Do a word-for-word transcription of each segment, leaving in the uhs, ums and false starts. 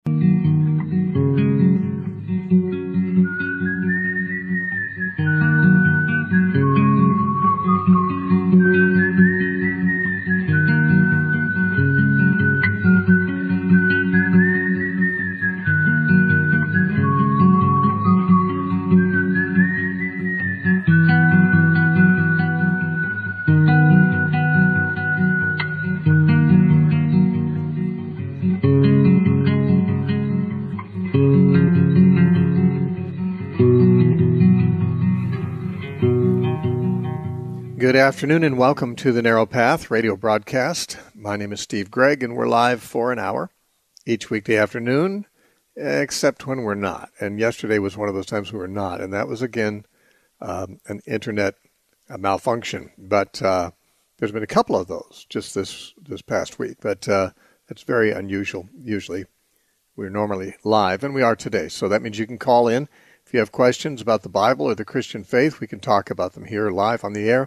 Good afternoon and welcome to the Narrow Path radio broadcast. My name is Steve Gregg and we're live for an hour each weekday afternoon, except when we're not. And yesterday was one of those times we were not, and that was again um, an internet uh, malfunction. But uh, there's been a couple of those just this, this past week, but uh, that's very unusual. Usually we're normally live, and we are today. So that means you can call in. If you have questions about the Bible or the Christian faith, we can talk about them here live on the air.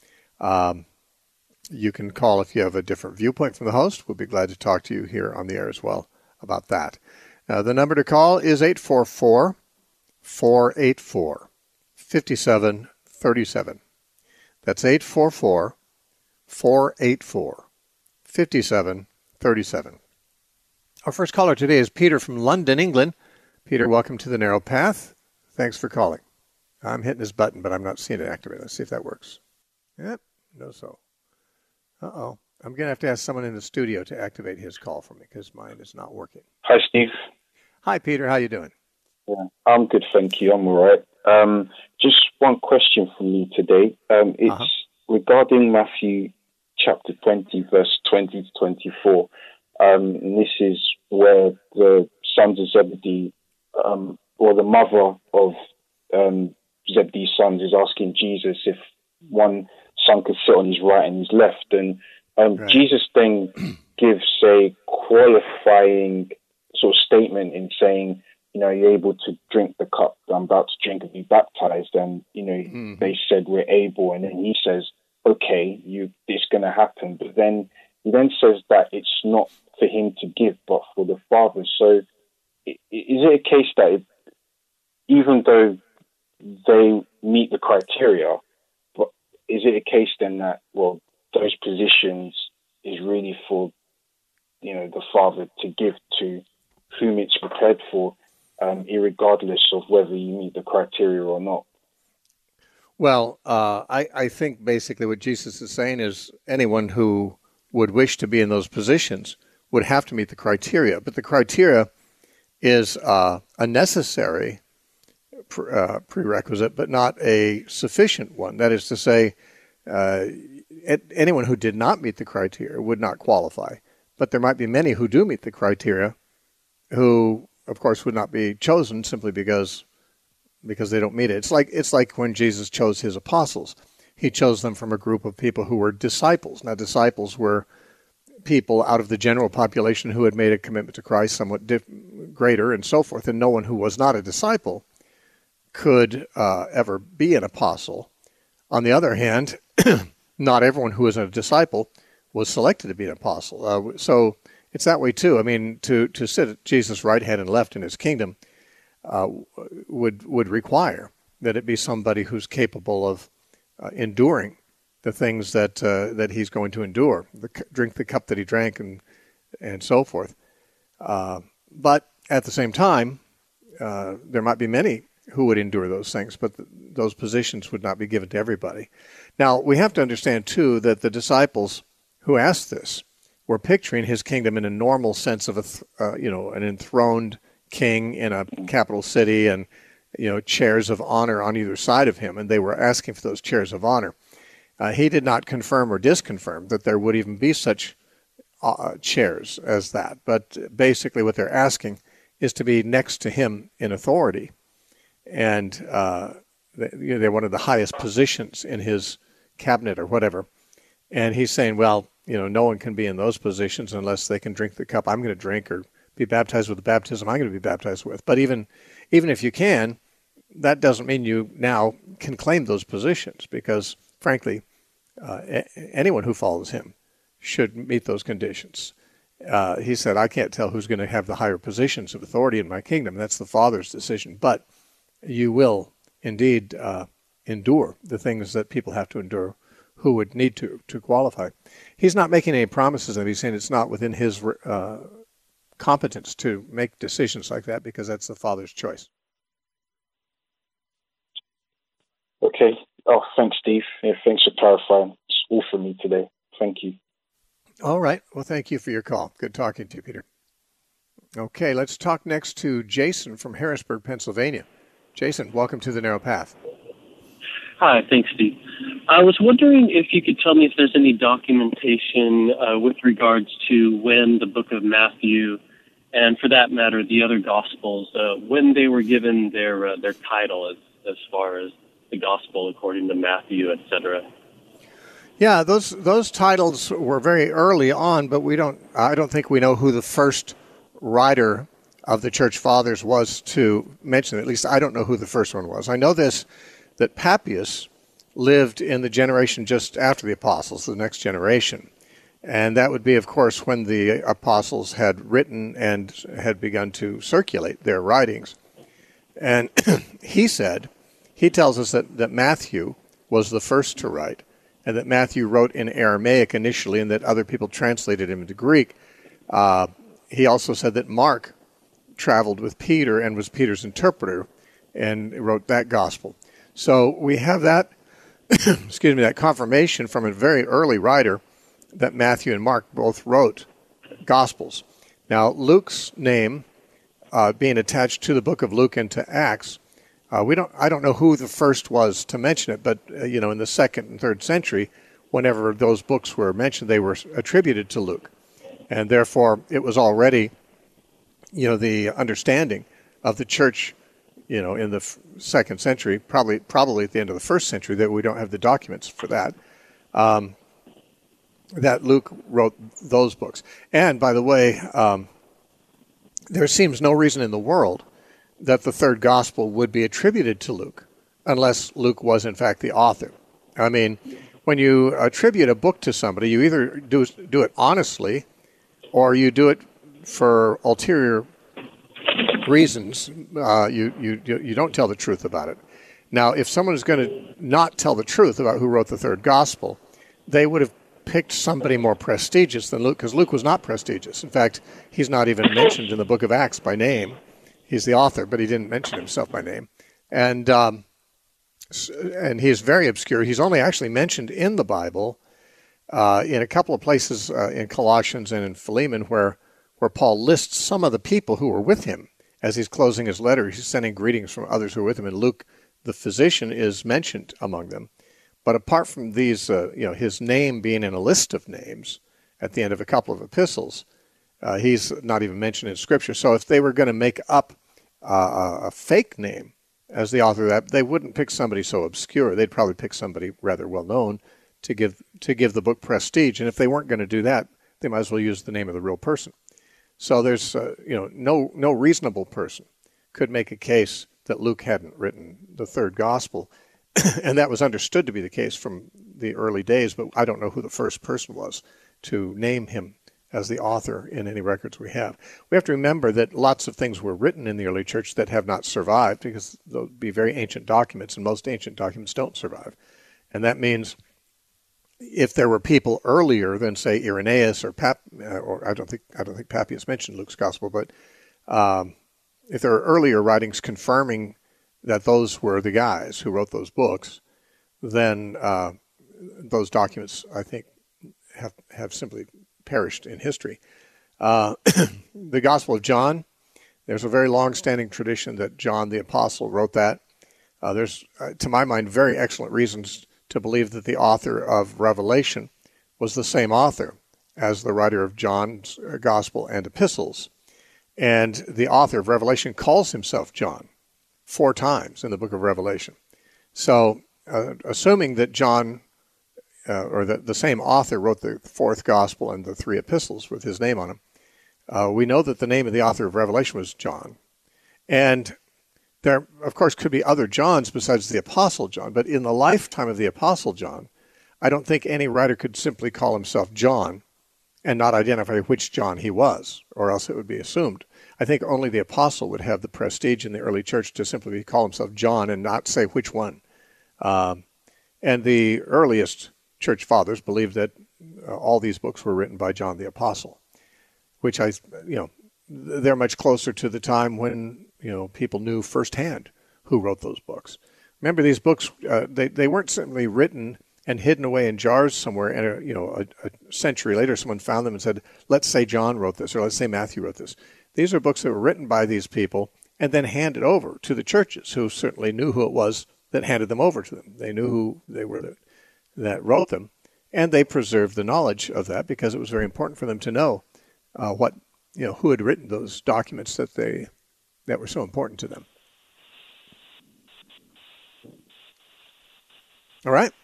Um, you can call if you have a different viewpoint from the host. We'll be glad to talk to you here on the air as well about that. Uh, the number to call is eight four four, four eight four, five seven three seven. That's eight four four, four eight four, five seven three seven. Our first caller today is Peter from London, England. Peter, welcome to the Narrow Path. Thanks for calling. I'm hitting this button, but I'm not seeing it activate. Let's see if that works. Yep. No, so. Uh-oh. I'm going to have to ask someone in the studio to activate his call for me because mine is not working. Hi, Steve. Hi, Peter. How you doing? Yeah, I'm good, thank you. I'm all right. Um, just one question from me today. Um, it's uh-huh. regarding Matthew chapter twenty, verse twenty to twenty-four. Um, and this is where the sons of Zebedee, um, or the mother of um, Zebedee's sons, is asking Jesus if one son could sit on his right and his left. And um, right. Jesus then gives a qualifying sort of statement in saying, you know, you're able to drink the cup that I'm about to drink and be baptized. And, you know, mm-hmm. they said we're able. And then he says, okay, you, it's going to happen. But then he then says that it's not for him to give, but for the Father. So is it a case that it, even though they meet the criteria, is it a case then that, well, those positions is really for, you know, the Father to give to whom it's prepared for, um, irregardless of whether you meet the criteria or not? Well, uh, I, I think basically what Jesus is saying is anyone who would wish to be in those positions would have to meet the criteria. But the criteria is uh, a necessary Uh, prerequisite, but not a sufficient one. That is to say, uh, anyone who did not meet the criteria would not qualify. But there might be many who do meet the criteria who, of course, would not be chosen simply because because they don't meet it. It's like it's like when Jesus chose his apostles. He chose them from a group of people who were disciples. Now, disciples were people out of the general population who had made a commitment to Christ somewhat diff- greater and so forth, and no one who was not a disciple could uh, ever be an apostle. On the other hand, not everyone who was a disciple was selected to be an apostle. Uh, so it's that way too. I mean, to, to sit at Jesus' right hand and left in his kingdom uh, would would require that it be somebody who's capable of uh, enduring the things that uh, that he's going to endure, the, drink the cup that he drank, and and so forth. Uh, but at the same time, uh, there might be many who would endure those things, but th- those positions would not be given to everybody. Now, we have to understand, too, that the disciples who asked this were picturing his kingdom in a normal sense of, a th- uh, you know, an enthroned king in a capital city and, you know, chairs of honor on either side of him, and they were asking for those chairs of honor. Uh, he did not confirm or disconfirm that there would even be such uh, chairs as that, but basically what they're asking is to be next to him in authority. And uh, they, they're one of the highest positions in his cabinet or whatever. And he's saying, well, you know, no one can be in those positions unless they can drink the cup I'm going to drink or be baptized with the baptism I'm going to be baptized with. But even even if you can, that doesn't mean you now can claim those positions because, frankly, uh, a- anyone who follows him should meet those conditions. uh, he said, I can't tell who's going to have the higher positions of authority in my kingdom. That's the Father's decision. But you will indeed uh, endure the things that people have to endure who would need to to qualify. He's not making any promises, and he's saying it's not within his uh, competence to make decisions like that because that's the Father's choice. Okay. Oh, thanks, Steve. Yeah, thanks for clarifying. It's all for me today. Thank you. All right. Well, thank you for your call. Good talking to you, Peter. Okay, let's talk next to Jason from Harrisburg, Pennsylvania. Jason, welcome to The Narrow Path. Hi, thanks, Steve. I was wondering if you could tell me if there's any documentation uh, with regards to when the book of Matthew, and for that matter, the other Gospels, uh, when they were given their uh, their title as, as far as the Gospel according to Matthew, et cetera. Yeah, those those titles were very early on, but we don't. I don't think we know who the first writer of the Church Fathers was to mention it. At least I don't know who the first one was. I know this, that Papias lived in the generation just after the Apostles, the next generation. And that would be, of course, when the Apostles had written and had begun to circulate their writings. And he said, he tells us that, that Matthew was the first to write, and that Matthew wrote in Aramaic initially, and that other people translated him into Greek. Uh, he also said that Mark traveled with Peter and was Peter's interpreter and wrote that gospel. So we have that, excuse me, that confirmation from a very early writer that Matthew and Mark both wrote gospels. Now, Luke's name uh, being attached to the book of Luke and to Acts, uh, we don't. I don't know who the first was to mention it, but uh, you know, in the second and third century, whenever those books were mentioned, they were attributed to Luke, and therefore it was already, you know, the understanding of the church, you know, in the f- second century, probably probably at the end of the first century, that we don't have the documents for that, um, that Luke wrote those books. And by the way, um, there seems no reason in the world that the third gospel would be attributed to Luke, unless Luke was in fact the author. I mean, when you attribute a book to somebody, you either do do it honestly, or you do it for ulterior reasons. Uh, you, you you don't tell the truth about it. Now, if someone is going to not tell the truth about who wrote the third gospel, they would have picked somebody more prestigious than Luke, because Luke was not prestigious. In fact, he's not even mentioned in the book of Acts by name. He's the author, but he didn't mention himself by name. And um, and he is very obscure. He's only actually mentioned in the Bible uh, in a couple of places uh, in Colossians and in Philemon where where Paul lists some of the people who were with him. As he's closing his letter, he's sending greetings from others who are with him, and Luke, the physician, is mentioned among them. But apart from these, uh, you know, his name being in a list of names at the end of a couple of epistles, uh, he's not even mentioned in Scripture. So if they were going to make up uh, a fake name as the author of that, they wouldn't pick somebody so obscure. They'd probably pick somebody rather well known to give to give the book prestige. And if they weren't going to do that, they might as well use the name of the real person. So there's, uh, you know, no no reasonable person could make a case that Luke hadn't written the third gospel, and that was understood to be the case from the early days. But I don't know who the first person was to name him as the author in any records we have. We have to remember that lots of things were written in the early church that have not survived, because they'll be very ancient documents, and most ancient documents don't survive. And that means if there were people earlier than, say, Irenaeus or Pap, or I don't think I don't think Papias mentioned Luke's gospel, but um, if there are earlier writings confirming that those were the guys who wrote those books, then uh, those documents, I think, have have simply perished in history. Uh, the Gospel of John, there's a very long-standing tradition that John the Apostle wrote that. Uh, there's, uh, to my mind, very excellent reasons to believe that the author of Revelation was the same author as the writer of John's Gospel and epistles. And the author of Revelation calls himself John four times in the book of Revelation. So, uh, assuming that John Uh, or that the same author wrote the fourth gospel and the three epistles with his name on them, uh, we know that the name of the author of Revelation was John. And there, of course, could be other Johns besides the Apostle John, but in the lifetime of the Apostle John, I don't think any writer could simply call himself John and not identify which John he was, or else it would be assumed. I think only the apostle would have the prestige in the early church to simply call himself John and not say which one. Um, and the earliest church fathers believed that uh, all these books were written by John the Apostle, which I, you know, they're much closer to the time when, you know, people knew firsthand who wrote those books. Remember, these books, uh, they, they weren't simply written and hidden away in jars somewhere, and, a, you know, a, a century later someone found them and said, let's say John wrote this, or let's say Matthew wrote this. These are books that were written by these people and then handed over to the churches, who certainly knew who it was that handed them over to them. They knew who they were that, that wrote them, and they preserved the knowledge of that because it was very important for them to know uh, what, you know, who had written those documents that they that were so important to them. All right.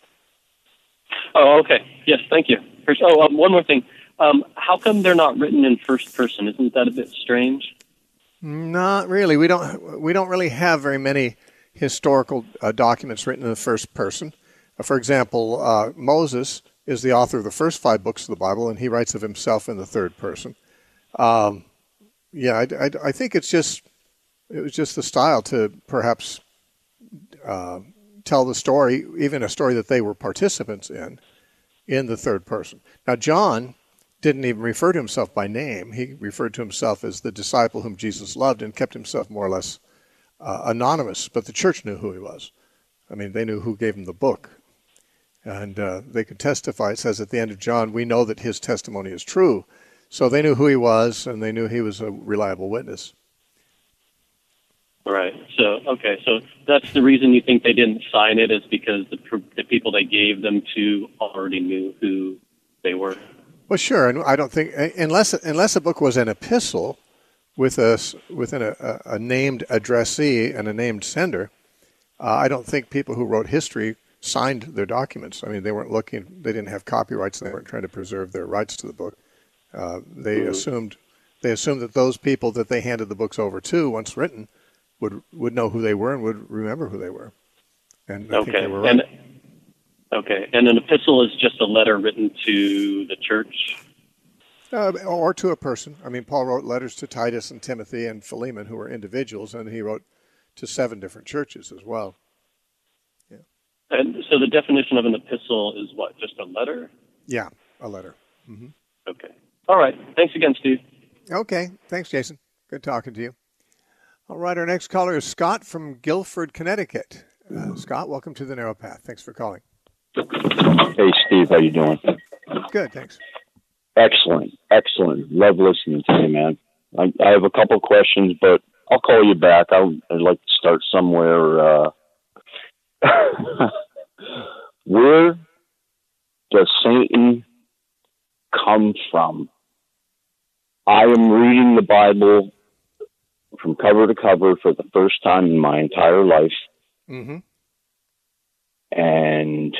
Oh, okay. Yes, thank you. First, oh, um, one more thing. Um, how come they're not written in first person? Isn't that a bit strange? Not really. We don't. We don't really have very many historical uh, documents written in the first person. Uh, for example, uh, Moses is the author of the first five books of the Bible, and he writes of himself in the third person. Um, yeah, I, I, I think it's just it was just the style to perhaps uh, tell the story, even a story that they were participants in, in the third person. Now, John didn't even refer to himself by name. He referred to himself as the disciple whom Jesus loved and kept himself more or less uh, anonymous, but the church knew who he was. I mean, they knew who gave him the book. And uh, they could testify. It says at the end of John, we know that his testimony is true. So they knew who he was, and they knew he was a reliable witness. Right. So, okay. So that's the reason you think they didn't sign it, is because the, the people they gave them to already knew who they were. Well, sure. And I don't think, unless unless a book was an epistle with a, within a, a named addressee and a named sender, uh, I don't think people who wrote history signed their documents. I mean, they weren't looking, they didn't have copyrights, they weren't trying to preserve their rights to the book. Uh, they mm-hmm. assumed they assumed that those people that they handed the books over to, once written, would would know who they were and would remember who they were. And I okay. think they were right. And, okay. And an epistle is just a letter written to the church? Uh, or to a person. I mean, Paul wrote letters to Titus and Timothy and Philemon, who were individuals, and he wrote to seven different churches as well. Yeah. And so the definition of an epistle is what, just a letter? Yeah, a letter. Mm-hmm. Okay. All right. Thanks again, Steve. Okay. Thanks, Jason. Good talking to you. All right. Our next caller is Scott from Guilford, Connecticut. Uh, Scott, welcome to the Narrow Path. Thanks for calling. Hey, Steve. How you doing? Good, thanks. Excellent. Excellent. Love listening to you, man. I, I have a couple questions, but I'll call you back. I'll, I'd like to start somewhere. Uh, where does Satan come from? I am reading the Bible from cover to cover for the first time in my entire life. Mm-hmm. And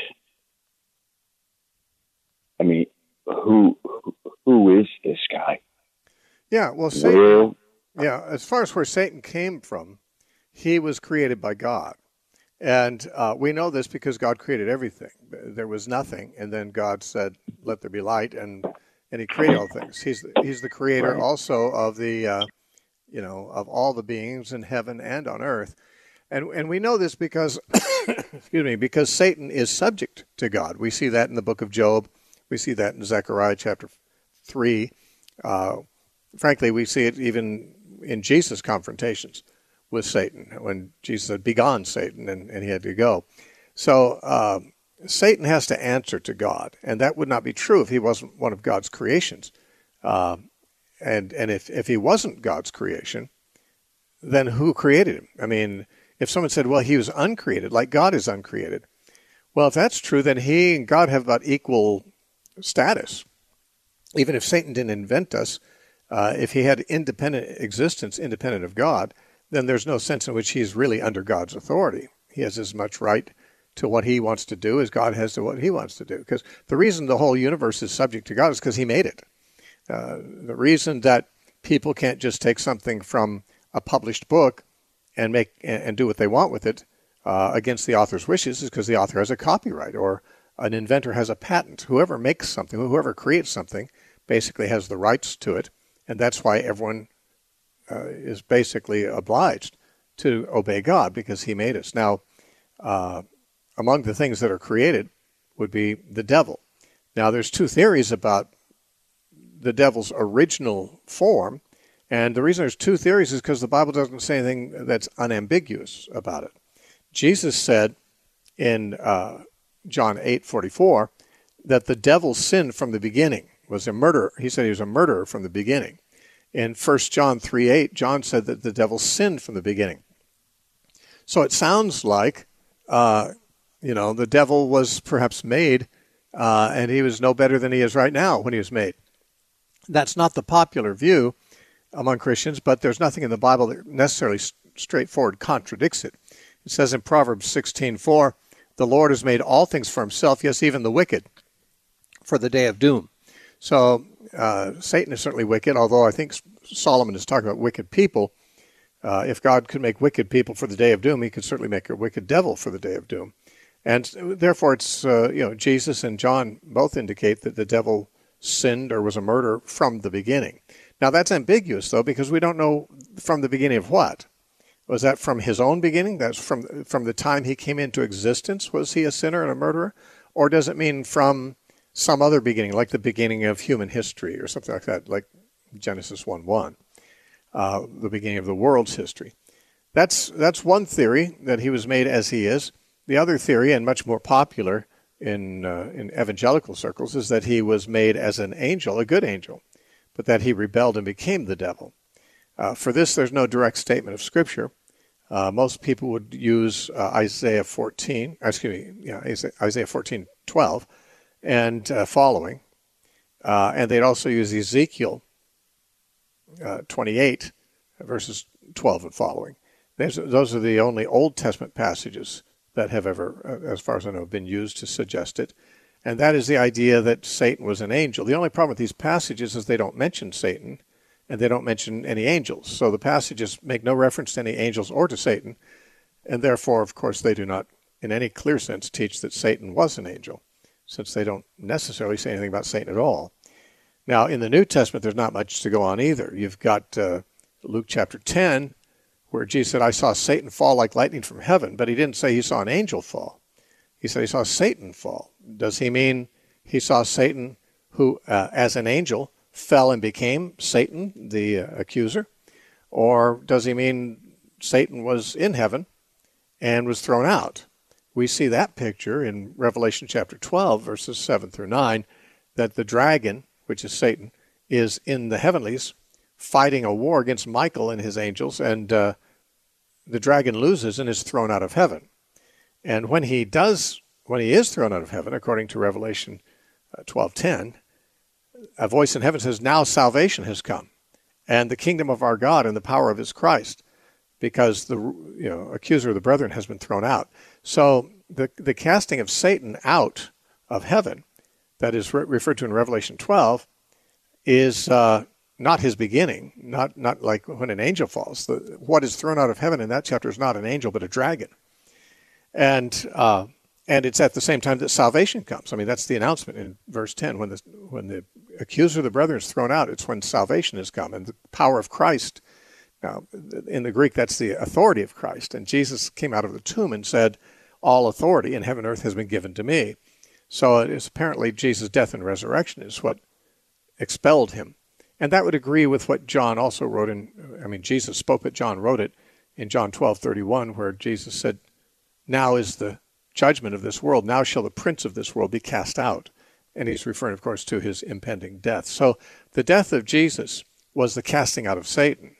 I mean, who who is this guy? Yeah, well, Satan, yeah, as far as where Satan came from, he was created by God. And uh, we know this because God created everything. There was nothing, and then God said, let there be light, and and he created all things. He's the, he's the creator right. also of the, uh, you know, of all the beings in heaven and on earth. And and we know this because, excuse me, because Satan is subject to God. We see that in the book of Job. We see that in Zechariah chapter three. Uh, frankly, we see it even in Jesus' confrontations with Satan, when Jesus said, begone, Satan, and, and he had to go. So uh, Satan has to answer to God, and that would not be true if he wasn't one of God's creations. Uh, and and if, if he wasn't God's creation, then who created him? I mean, if someone said, well, he was uncreated, like God is uncreated. Well, if that's true, then he and God have about equal status. Even if Satan didn't invent us, uh, if he had independent existence, independent of God, then there's no sense in which he's really under God's authority. He has as much right to what he wants to do as God has to what he wants to do. Because the reason the whole universe is subject to God is because he made it. Uh, the reason that people can't just take something from a published book and make and, and do what they want with it uh, against the author's wishes is because the author has a copyright, or an inventor has a patent. Whoever makes something, whoever creates something, basically has the rights to it, and that's why everyone uh, is basically obliged to obey God because he made us. Now, uh, among the things that are created would be the devil. Now, there's two theories about the devil's original form, and the reason there's two theories is because the Bible doesn't say anything that's unambiguous about it. Jesus said in uh, John eight forty-four that the devil sinned from the beginning, was a murderer. He said he was a murderer from the beginning. In First John three eight, John said that the devil sinned from the beginning. So it sounds like, uh, you know, the devil was perhaps made, uh, and he was no better than he is right now when he was made. That's not the popular view among Christians, but there's nothing in the Bible that necessarily straightforward contradicts it. It says in Proverbs sixteen four, the Lord has made all things for himself, yes, even the wicked, for the day of doom. So uh, Satan is certainly wicked, although I think Solomon is talking about wicked people. Uh, if God could make wicked people for the day of doom, he could certainly make a wicked devil for the day of doom. And therefore, it's, uh, you know, Jesus and John both indicate that the devil sinned or was a murderer from the beginning. Now, that's ambiguous, though, because we don't know from the beginning of what. Was that from his own beginning? That's from from the time he came into existence? Was he a sinner and a murderer? Or does it mean from some other beginning, like the beginning of human history or something like that, like Genesis one one, uh, the beginning of the world's history? That's that's one theory, that he was made as he is. The other theory, and much more popular in uh, in evangelical circles, is that he was made as an angel, a good angel, but that he rebelled and became the devil. Uh, for this, there's no direct statement of Scripture. Uh, most people would use uh, Isaiah fourteen, excuse me, yeah, Isaiah fourteen twelve and uh, following, uh, and they'd also use Ezekiel uh, twenty-eight, verses twelve and following. There's, those are the only Old Testament passages that have ever, as far as I know, been used to suggest it. And that is the idea that Satan was an angel. The only problem with these passages is they don't mention Satan, and they don't mention any angels. So the passages make no reference to any angels or to Satan, and therefore, of course, they do not, in any clear sense, teach that Satan was an angel, since they don't necessarily say anything about Satan at all. Now, in the New Testament, there's not much to go on either. You've got uh, Luke chapter ten, where Jesus said, I saw Satan fall like lightning from heaven, but he didn't say he saw an angel fall. He said he saw Satan fall. Does he mean he saw Satan, who, uh, as an angel, fell and became Satan, the uh, accuser? Or does he mean Satan was in heaven and was thrown out? We see that picture in Revelation chapter twelve, verses seven through nine, that the dragon, which is Satan, is in the heavenlies fighting a war against Michael and his angels, and uh, the dragon loses and is thrown out of heaven. And when he does, when he is thrown out of heaven, according to Revelation twelve ten, a voice in heaven says, now salvation has come, and the kingdom of our God and the power of his Christ, because the you know accuser of the brethren has been thrown out. So the the casting of Satan out of heaven, that is re- referred to in Revelation twelve, is uh, not his beginning, not not like when an angel falls. The, what is thrown out of heaven in that chapter is not an angel, but a dragon. And uh, and it's at the same time that salvation comes. I mean, that's the announcement in verse ten. When the when the accuser of the brethren is thrown out, it's when salvation has come and the power of Christ. Now, in the Greek, that's the authority of Christ. And Jesus came out of the tomb and said, all authority in heaven and earth has been given to me. So it is apparently Jesus' death and resurrection is what expelled him. And that would agree with what John also wrote in, I mean, Jesus spoke, but John wrote it in John twelve thirty-one, where Jesus said, now is the judgment of this world. Now shall the prince of this world be cast out. And he's referring, of course, to his impending death. So the death of Jesus was the casting out of Satan.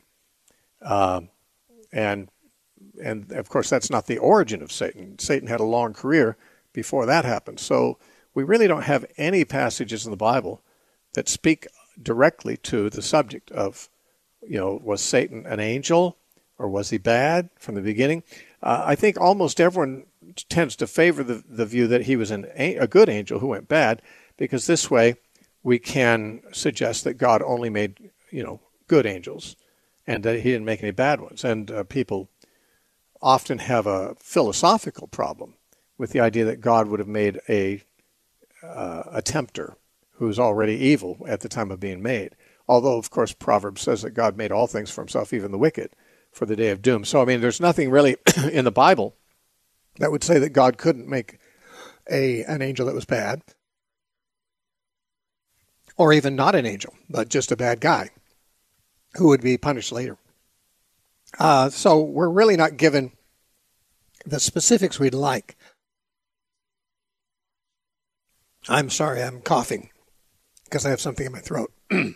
Um, and, and of course, that's not the origin of Satan. Satan had a long career before that happened. So we really don't have any passages in the Bible that speak directly to the subject of, you know, was Satan an angel or was he bad from the beginning? Uh, I think almost everyone tends to favor the, the view that he was an, a good angel who went bad, because this way we can suggest that God only made, you know, good angels and that he didn't make any bad ones. And uh, people often have a philosophical problem with the idea that God would have made a uh, a tempter who's already evil at the time of being made. Although, of course, Proverbs says that God made all things for himself, even the wicked, for the day of doom. So, I mean, there's nothing really in the Bible that would say that God couldn't make a an angel that was bad, or even not an angel, but just a bad guy who would be punished later. Uh, so we're really not given the specifics we'd like. I'm sorry, I'm coughing because I have something in my throat.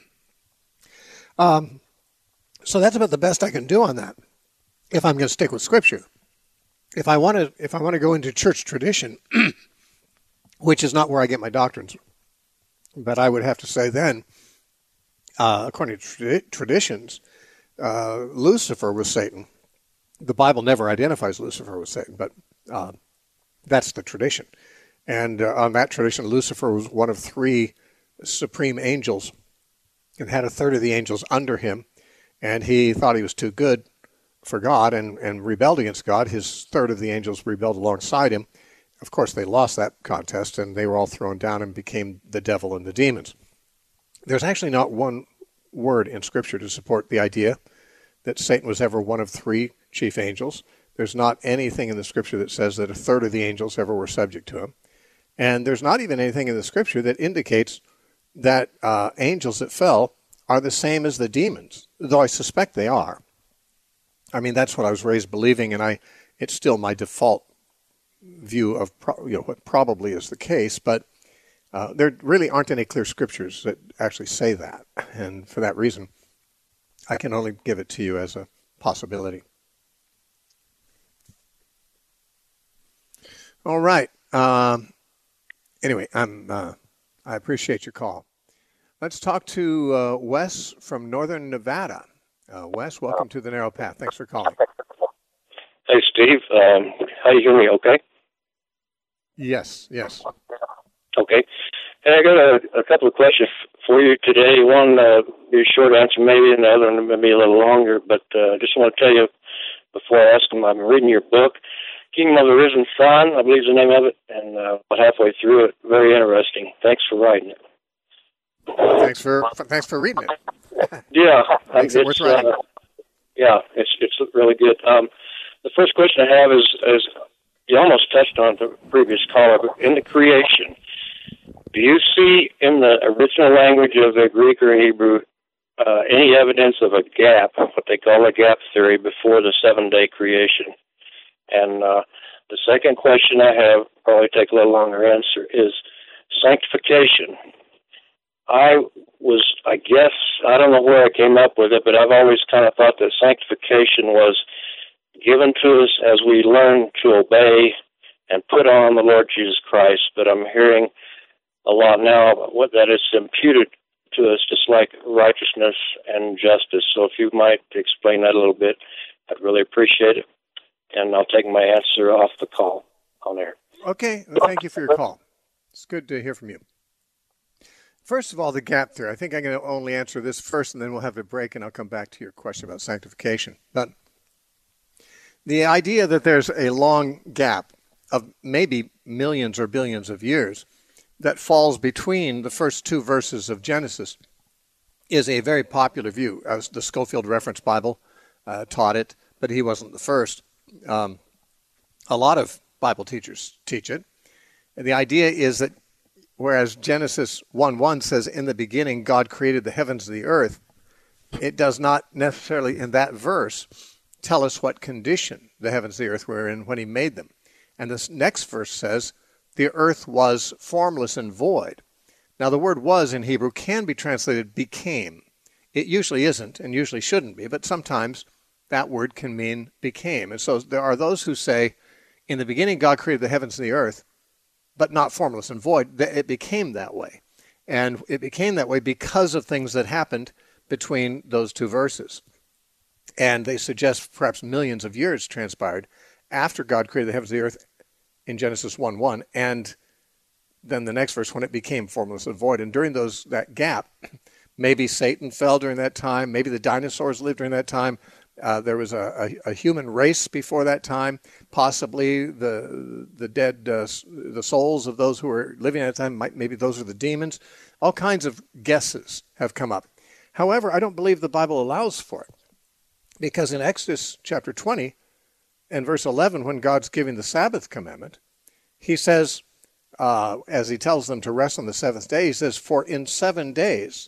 um, so that's about the best I can do on that, if I'm going to stick with Scripture. If I want to, if I want to go into church tradition, which is not where I get my doctrines, but I would have to say then, uh, according to tra- traditions, uh, Lucifer was Satan. The Bible never identifies Lucifer with Satan, but uh, that's the tradition. And uh, on that tradition, Lucifer was one of three supreme angels and had a third of the angels under him. And he thought he was too good for God and, and rebelled against God. His third of the angels rebelled alongside him. Of course, they lost that contest, and they were all thrown down and became the devil and the demons. There's actually not one word in Scripture to support the idea that Satan was ever one of three chief angels. There's not anything in the Scripture that says that a third of the angels ever were subject to him. And there's not even anything in the Scripture that indicates that uh, angels that fell are the same as the demons, though I suspect they are. I mean, that's what I was raised believing, and I it's still my default view of pro- you know what probably is the case, but uh, there really aren't any clear Scriptures that actually say that. And for that reason, I can only give it to you as a possibility. All right. Um, anyway, I'm, uh, I appreciate your call. Let's talk to uh, Wes from Northern Nevada. Uh, Wes, welcome to the Narrow Path. Thanks for calling. Hey, Steve. Um, how you hear me? Okay. Yes. Yes. Okay. Hey, I got a, a couple of questions for you today. One, uh, be a short answer maybe, and the other one maybe a little longer. But I uh, just want to tell you before I ask them, I'm reading your book, Kingdom of the Risen Sun, I believe is the name of it, and uh, halfway through it. Very interesting. Thanks for writing it. Thanks for thanks for reading it. Yeah, makes it worth writing. Uh, yeah, it's it's really good. Um, the first question I have is is you almost touched on the previous caller, but in the creation, do you see in the original language of the Greek or Hebrew uh, any evidence of a gap, what they call a gap theory, before the seven-day creation? And uh, the second question I have, probably take a little longer answer, is sanctification. I was, I guess, I don't know where I came up with it, but I've always kind of thought that sanctification was given to us as we learn to obey and put on the Lord Jesus Christ. But I'm hearing a lot now about what that is imputed to us, just like righteousness and justice. So if you might explain that a little bit, I'd really appreciate it. And I'll take my answer off the call on air. Okay. Well, thank you for your call. It's good to hear from you. First of all, the gap theory. I think I'm going to only answer this first, and then we'll have a break, and I'll come back to your question about sanctification. But the idea that there's a long gap of maybe millions or billions of years that falls between the first two verses of Genesis is a very popular view. As the Scofield Reference Bible uh, taught it, but he wasn't the first. Um, a lot of Bible teachers teach it. And the idea is that whereas Genesis one one says, in the beginning God created the heavens and the earth, it does not necessarily in that verse tell us what condition the heavens and the earth were in when he made them. And this next verse says, the earth was formless and void. Now the word was in Hebrew can be translated became. It usually isn't and usually shouldn't be, but sometimes that word can mean became. And so there are those who say, in the beginning God created the heavens and the earth, but not formless and void. It became that way. And it became that way because of things that happened between those two verses. And they suggest perhaps millions of years transpired after God created the heavens and the earth in Genesis one one, and then the next verse when it became formless and void. And during those that gap, maybe Satan fell during that time, maybe the dinosaurs lived during that time, Uh, there was a, a, a human race before that time, possibly the the dead, uh, the souls of those who were living at that time, might, maybe those are the demons. All kinds of guesses have come up. However, I don't believe the Bible allows for it. Because in Exodus chapter twenty and verse eleven, when God's giving the Sabbath commandment, he says, uh, as he tells them to rest on the seventh day, he says, for in seven days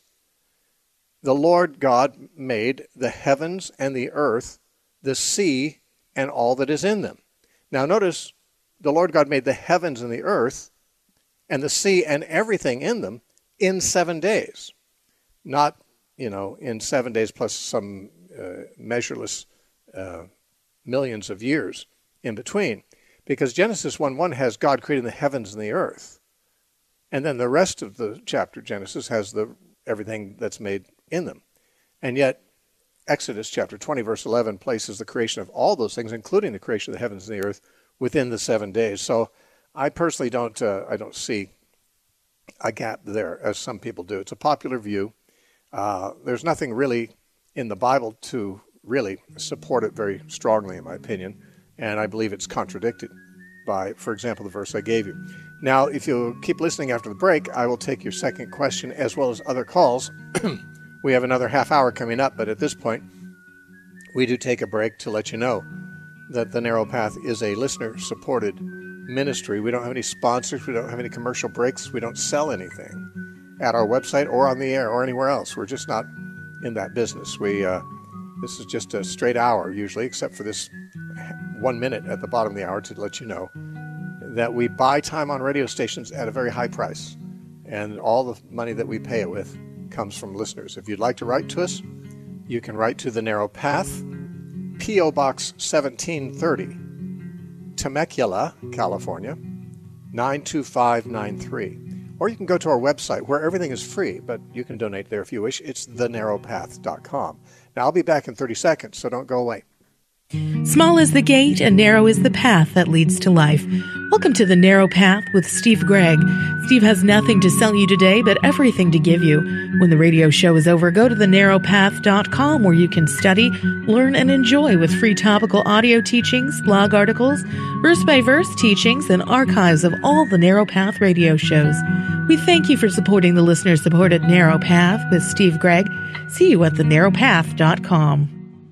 the Lord God made the heavens and the earth, the sea, and all that is in them. Now notice, the Lord God made the heavens and the earth and the sea and everything in them in seven days. Not, you know, in seven days plus some uh, measureless uh, millions of years in between. Because Genesis one one has God creating the heavens and the earth. And then the rest of the chapter, Genesis, has the everything that's made in them. And yet, Exodus chapter twenty, verse eleven, places the creation of all those things, including the creation of the heavens and the earth, within the seven days. So I personally don't, uh, I don't see a gap there, as some people do. It's a popular view. Uh, there's nothing really in the Bible to really support it very strongly, in my opinion, and I believe it's contradicted by, for example, the verse I gave you. Now, if you'll keep listening after the break, I will take your second question as well as other calls. We have another half hour coming up, but at this point, we do take a break to let you know that The Narrow Path is a listener-supported ministry. We don't have any sponsors. We don't have any commercial breaks. We don't sell anything at our website or on the air or anywhere else. We're just not in that business. We uh, this is just a straight hour usually, except for this one minute at the bottom of the hour to let you know that we buy time on radio stations at a very high price, and all the money that we pay it with comes from listeners. If you'd like to write to us, you can write to The Narrow Path, P O. Box seventeen thirty, Temecula, California, nine two five nine three. Or you can go to our website where everything is free, but you can donate there if you wish. It's the narrow path dot com. Now, I'll be back in thirty seconds, so don't go away. Small is the gate and narrow is the path that leads to life. Welcome to The Narrow Path with Steve Gregg. Steve has nothing to sell you today, but everything to give you. When the radio show is over, go to the narrow path dot com where you can study, learn, and enjoy with free topical audio teachings, blog articles, verse-by-verse teachings, and archives of all the Narrow Path radio shows. We thank you for supporting the listener-supported Narrow Path with Steve Gregg. See you at the narrow path dot com.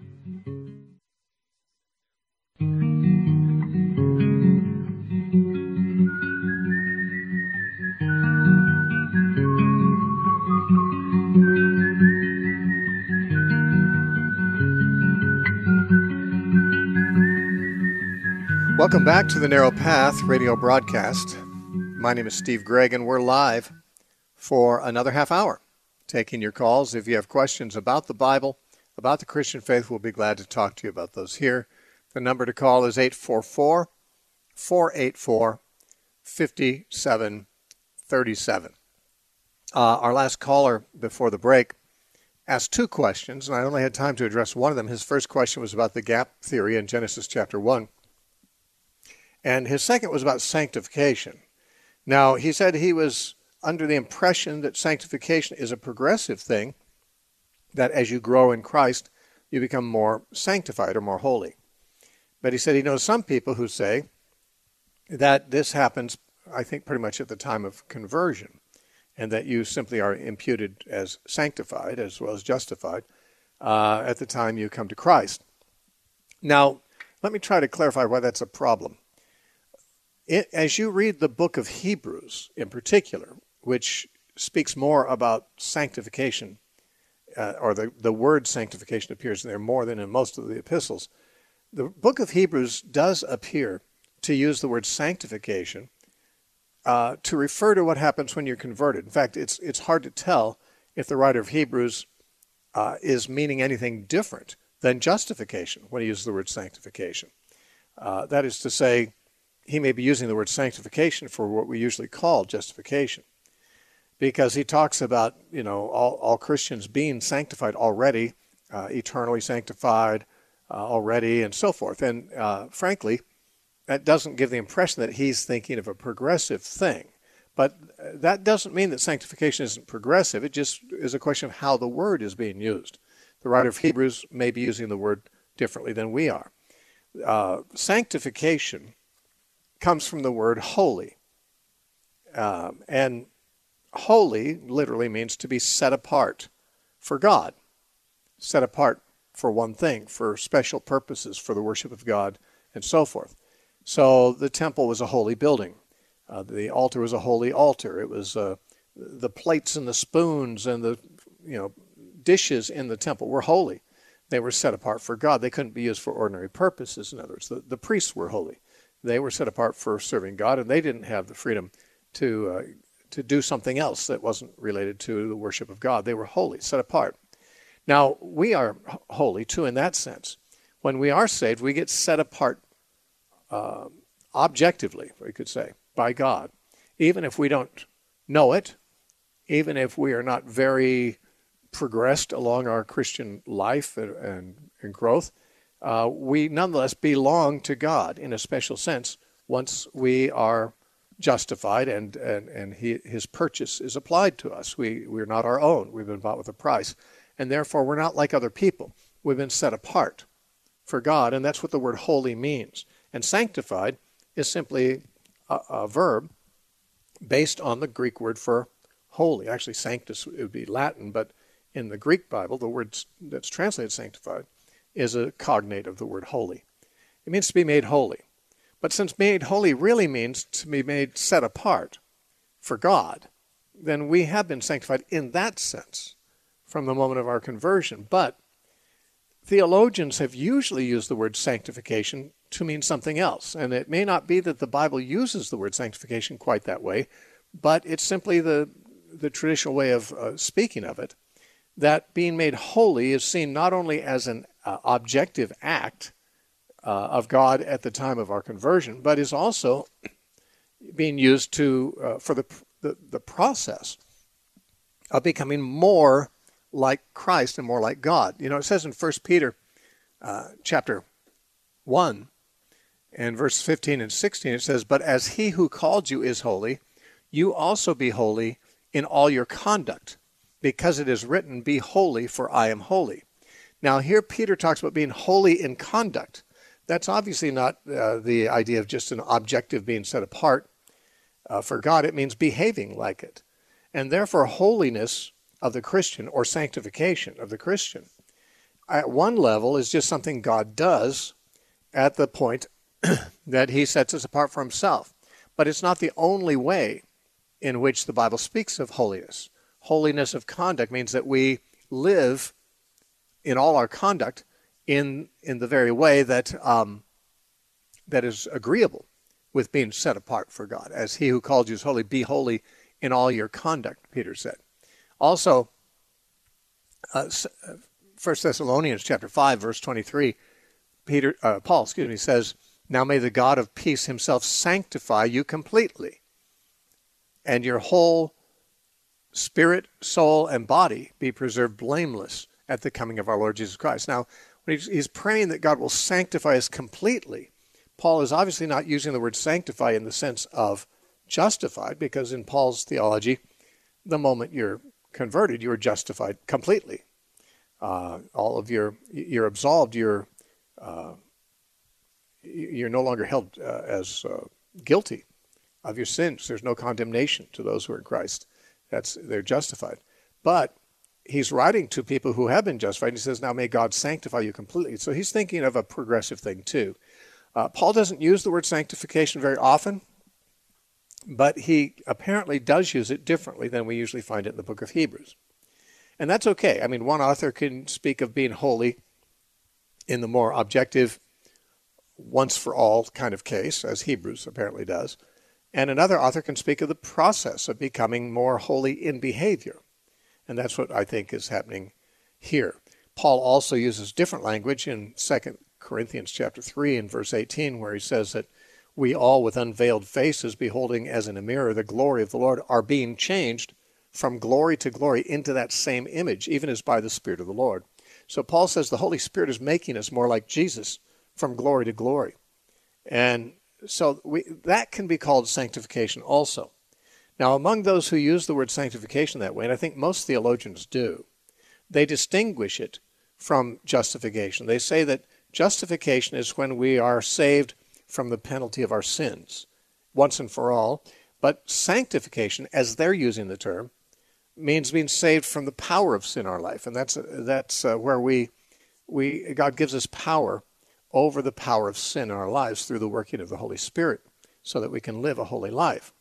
Welcome back to the Narrow Path radio broadcast. My name is Steve Gregg, and we're live for another half hour, taking your calls. If you have questions about the Bible, about the Christian faith, we'll be glad to talk to you about those here. The number to call is eight four four, four eight four, five seven three seven. Uh, our last caller before the break asked two questions, and I only had time to address one of them. His first question was about the gap theory in Genesis chapter one. And his second was about sanctification. Now, he said he was under the impression that sanctification is a progressive thing, that as you grow in Christ, you become more sanctified or more holy. But he said he knows some people who say that this happens, I think, pretty much at the time of conversion, and that you simply are imputed as sanctified as well as justified uh, at the time you come to Christ. Now, let me try to clarify why that's a problem. It, as you read the book of Hebrews in particular, which speaks more about sanctification, uh, or the, the word sanctification appears in there more than in most of the epistles, the book of Hebrews does appear to use the word sanctification uh, to refer to what happens when you're converted. In fact, it's it's hard to tell if the writer of Hebrews uh, is meaning anything different than justification when he uses the word sanctification. Uh, that is to say, he may be using the word sanctification for what we usually call justification, because he talks about, you know, all, all Christians being sanctified already, uh, eternally sanctified uh, already, and so forth. And uh, frankly, that doesn't give the impression that he's thinking of a progressive thing. But that doesn't mean that sanctification isn't progressive. It just is a question of how the word is being used. The writer of Hebrews may be using the word differently than we are. Uh, sanctification comes from the word holy. Um, and holy literally means to be set apart for God, set apart for one thing, for special purposes, for the worship of God, and so forth. So the temple was a holy building. Uh, the altar was a holy altar. It was uh, the plates and the spoons and the you know dishes in the temple were holy. They were set apart for God. They couldn't be used for ordinary purposes. In other words, the, the priests were holy. They were set apart for serving God, and they didn't have the freedom to uh, to do something else that wasn't related to the worship of God. They were holy, set apart. Now, we are holy, too, in that sense. When we are saved, we get set apart uh, objectively, we could say, by God. Even if we don't know it, even if we are not very progressed along our Christian life and, and, and growth, uh, we nonetheless belong to God in a special sense once we are justified and, and, and he, his purchase is applied to us. We, we're not our own. We've been bought with a price. And therefore, we're not like other people. We've been set apart for God, and that's what the word holy means. And sanctified is simply a, a verb based on the Greek word for holy. Actually, sanctus it would be Latin, but in the Greek Bible, the word that's translated sanctified is a cognate of the word holy. It means to be made holy. But since made holy really means to be made set apart for God, then we have been sanctified in that sense from the moment of our conversion. But theologians have usually used the word sanctification to mean something else. And it may not be that the Bible uses the word sanctification quite that way, but it's simply the, the traditional way of uh, speaking of it, that being made holy is seen not only as an uh, objective act uh, of God at the time of our conversion, but is also being used to uh, for the, the the process of becoming more like Christ and more like God. You know, it says in First Peter uh, chapter one and verse fifteen and sixteen, it says, "But as he who called you is holy, you also be holy in all your conduct, because it is written, 'Be holy, for I am holy.'" Now here Peter talks about being holy in conduct. That's obviously not uh, the idea of just an objective being set apart uh, for God. It means behaving like it. And therefore holiness of the Christian, or sanctification of the Christian, at one level is just something God does at the point that he sets us apart for himself. But it's not the only way in which the Bible speaks of holiness. Holiness of conduct means that we live in all our conduct in in the very way that um, that is agreeable with being set apart for God. As he who called you is holy, be holy in all your conduct, Peter said. Also, uh, First Thessalonians chapter five, verse twenty-three, Peter, uh, Paul, excuse me, says, "Now may the God of peace himself sanctify you completely, and your whole spirit, soul, and body be preserved blameless at the coming of our Lord Jesus Christ." Now, when he's, he's praying that God will sanctify us completely, Paul is obviously not using the word sanctify in the sense of justified, because in Paul's theology, the moment you're converted, you're justified completely. Uh, all of your, you're absolved, you're, uh, you're no longer held uh, as uh, guilty of your sins. There's no condemnation to those who are in Christ. That's, they're justified. But he's writing to people who have been justified, and he says, "Now may God sanctify you completely." So he's thinking of a progressive thing too. Uh, Paul doesn't use the word sanctification very often, but he apparently does use it differently than we usually find it in the book of Hebrews. And that's okay. I mean, one author can speak of being holy in the more objective, once-for-all kind of case, as Hebrews apparently does. And another author can speak of the process of becoming more holy in behavior. And that's what I think is happening here. Paul also uses different language in Second Corinthians chapter three and verse eighteen, where he says that we all with unveiled faces, beholding as in a mirror the glory of the Lord, are being changed from glory to glory into that same image, even as by the Spirit of the Lord. So Paul says the Holy Spirit is making us more like Jesus from glory to glory. And so we, that can be called sanctification also. Now, among those who use the word sanctification that way, and I think most theologians do, they distinguish it from justification. They say that Justification is when we are saved from the penalty of our sins, once and for all. But sanctification, as they're using the term, means being saved from the power of sin in our life. And that's that's uh, where we, we God gives us power over the power of sin in our lives through the working of the Holy Spirit so that we can live a holy life.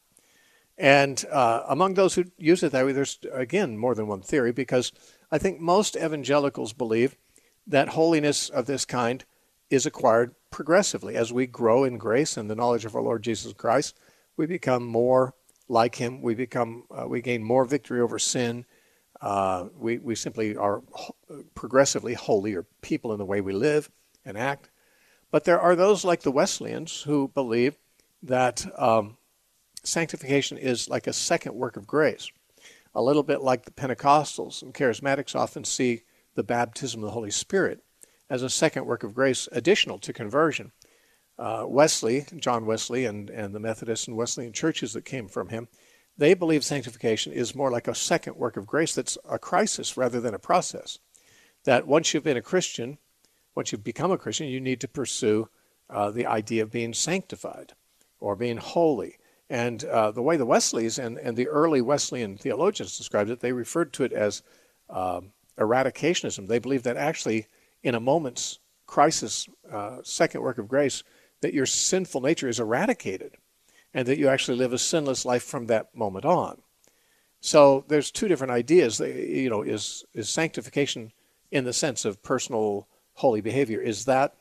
And uh, among those who use it that way, there's, again, more than one theory, because I think most evangelicals believe that holiness of this kind is acquired progressively. As we grow in grace and the knowledge of our Lord Jesus Christ, we become more like him. We become, uh, we gain more victory over sin. Uh, we, we simply are progressively holier people in the way we live and act. But there are those like the Wesleyans who believe that um, sanctification is like a second work of grace, a little bit like the Pentecostals and Charismatics often see the baptism of the Holy Spirit as a second work of grace additional to conversion. Uh, Wesley, John Wesley, and, and the Methodist and Wesleyan churches that came from him, they believe sanctification is more like a second work of grace that's a crisis rather than a process. That once you've been a Christian, once you've become a Christian, you need to pursue uh, the idea of being sanctified or being holy. And uh, the way the Wesleys and, and the early Wesleyan theologians described it, they referred to it as uh, eradicationism. They believed that actually in a moment's crisis, uh, second work of grace, that your sinful nature is eradicated and that you actually live a sinless life from that moment on. So there's two different ideas. You know, is, is sanctification in the sense of personal holy behavior, is that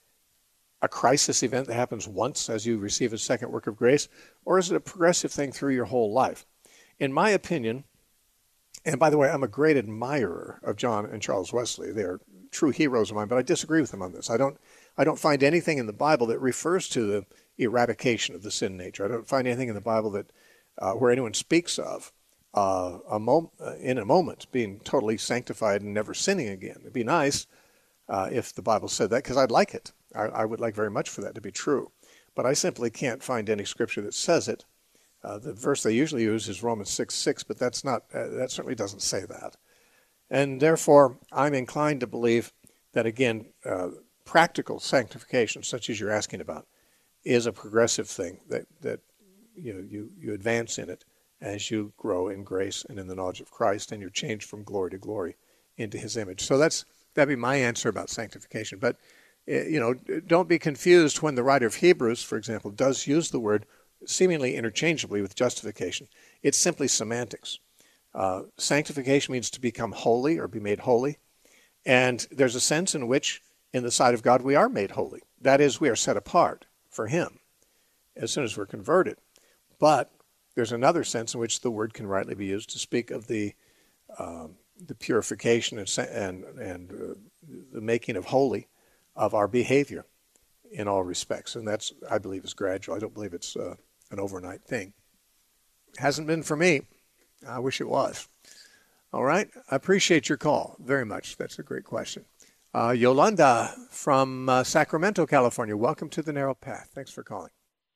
a crisis event that happens once as you receive a second work of grace, or is it a progressive thing through your whole life? In my opinion, and by the way, I'm a great admirer of John and Charles Wesley. They are true heroes of mine, but I disagree with them on this. I don't I don't find anything in the Bible that refers to the eradication of the sin nature. I don't find anything in the Bible that uh, where anyone speaks of uh, a mom- uh, in a moment being totally sanctified and never sinning again. It'd be nice uh, if the Bible said that, because I'd like it. I, I would like very much for that to be true. But I simply can't find any scripture that says it. Uh, the verse they usually use is Romans six six, but that's not, uh, that certainly doesn't say that. And therefore, I'm inclined to believe that, again, uh, practical sanctification, such as you're asking about, is a progressive thing, that, that you know, you, you advance in it as you grow in grace and in the knowledge of Christ, and you're changed from glory to glory into his image. So that's that'd be my answer about sanctification. But, you know, don't be confused when the writer of Hebrews, for example, does use the word seemingly interchangeably with justification. It's simply semantics. Uh, sanctification means to become holy or be made holy. And there's a sense in which, in the sight of God, we are made holy. That is, we are set apart for him as soon as we're converted. But there's another sense in which the word can rightly be used to speak of the um, the purification and and, and uh, the making of holy of our behavior in all respects. And that's, I believe, is gradual. I don't believe it's uh, an overnight thing. It hasn't been for me. I wish it was. All right. I appreciate your call very much. That's a great question. Uh, Yolanda from uh, Sacramento, California. Welcome to the Narrow Path. Thanks for calling.